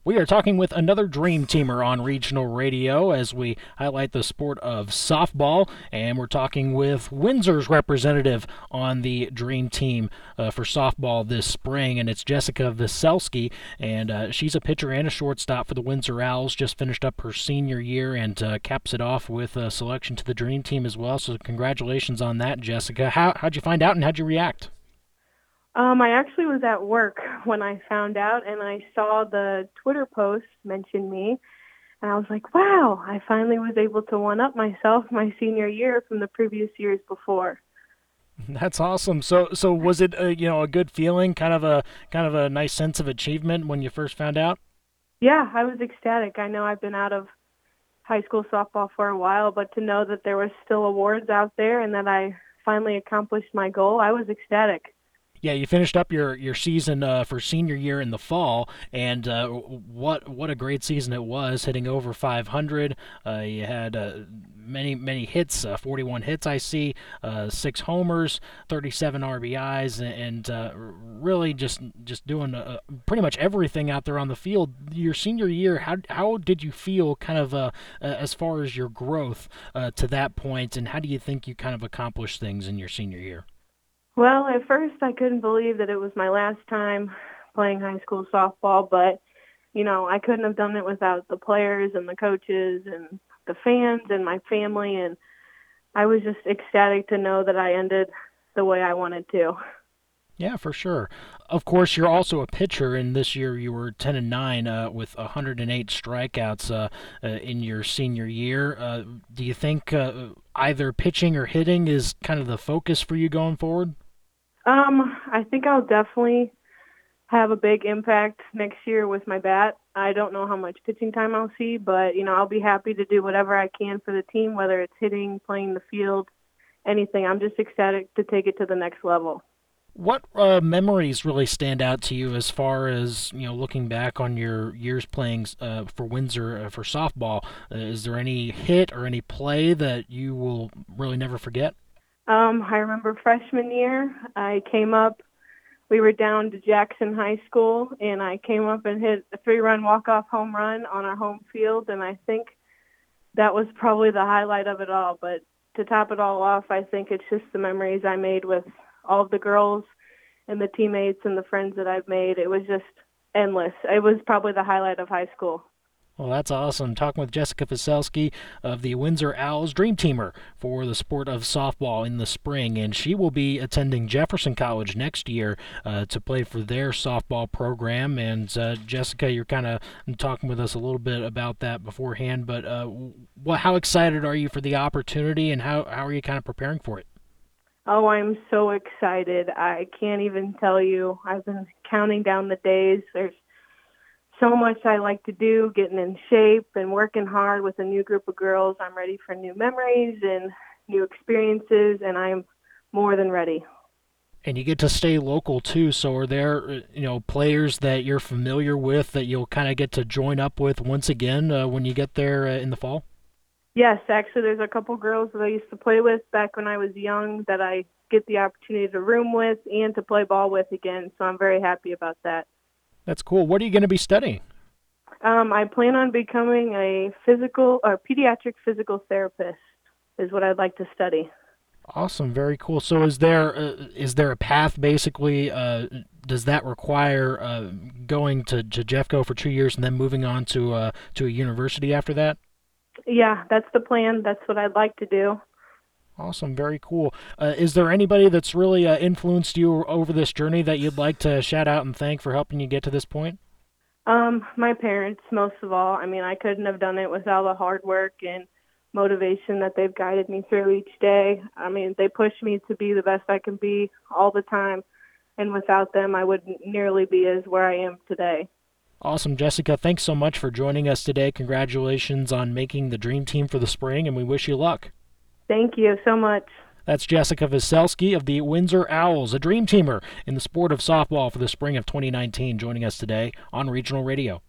We are talking with another Dream Teamer on regional radio as we highlight the sport of softball, and we're talking with Windsor's representative on the Dream Team for softball this spring, and it's Jessica Veselski, and she's a pitcher and a shortstop for the Windsor Owls. Just finished up her senior year and caps it off with a selection to the Dream Team as well. So congratulations on that, Jessica. How'd you find out and how'd you react? I actually was at work when I found out, and I saw the Twitter post mention me, and I was like, wow, I finally was able to one-up myself my senior year from the previous years before. That's awesome. So was it a good feeling, kind of a nice sense of achievement when you first found out? Yeah, I was ecstatic. I know I've been out of high school softball for a while, but to know that there were still awards out there and that I finally accomplished my goal, I was ecstatic. Yeah, you finished up your season for senior year in the fall, and what a great season it was, hitting over 500. You had many hits, 41 hits I see, 6 homers, 37 RBIs, and really just doing pretty much everything out there on the field. Your senior year, how did you feel, kind of as far as your growth to that point, and how do you think you kind of accomplished things in your senior year? Well, at first I couldn't believe that it was my last time playing high school softball, but I couldn't have done it without the players and the coaches and the fans and my family, and I was just ecstatic to know that I ended the way I wanted to. Yeah, for sure. Of course, you're also a pitcher, and this year you were 10-9 with 108 strikeouts in your senior year. Do you think either pitching or hitting is kind of the focus for you going forward? I think I'll definitely have a big impact next year with my bat. I don't know how much pitching time I'll see, but I'll be happy to do whatever I can for the team, whether it's hitting, playing the field, anything. I'm just ecstatic to take it to the next level. What memories really stand out to you as far as looking back on your years playing for Windsor for softball? Is there any hit or any play that you will really never forget? I remember freshman year, I came up. We were down to Jackson High School, and I came up and hit a 3-run walk-off home run on our home field, and I think that was probably the highlight of it all. But to top it all off, I think it's just the memories I made with all of the girls and the teammates and the friends that I've made. It was just endless. It was probably the highlight of high school. Well, that's awesome. Talking with Jessica Veselski of the Windsor Owls Dream Teamer for the sport of softball in the spring, and she will be attending Jefferson College next year to play for their softball program. And Jessica, you're kind of talking with us a little bit about that beforehand, but how excited are you for the opportunity, and how are you kind of preparing for it? Oh, I'm so excited. I can't even tell you. I've been counting down the days. There's so much I like to do, getting in shape and working hard with a new group of girls. I'm ready for new memories and new experiences, and I'm more than ready. And you get to stay local too. So are there, players that you're familiar with that you'll kind of get to join up with once again when you get there in the fall? Yes, actually, there's a couple girls that I used to play with back when I was young that I get the opportunity to room with and to play ball with again, so I'm very happy about that. That's cool. What are you going to be studying? I plan on becoming a physical or pediatric physical therapist is what I'd like to study. Awesome, very cool. So is there a path basically? Does that require going to Jeffco for 2 years and then moving on to a university after that? Yeah, that's the plan. That's what I'd like to do. Awesome, very cool. Is there anybody that's really influenced you over this journey that you'd like to shout out and thank for helping you get to this point? My parents, most of all. I mean, I couldn't have done it without the hard work and motivation that they've guided me through each day. I mean, they push me to be the best I can be all the time, and without them, I wouldn't nearly be as where I am today. Awesome, Jessica. Thanks so much for joining us today. Congratulations on making the dream team for the spring, and we wish you luck. Thank you so much. That's Jessica Veselski of the Windsor Owls, a dream teamer in the sport of softball for the spring of 2019, joining us today on Regional Radio.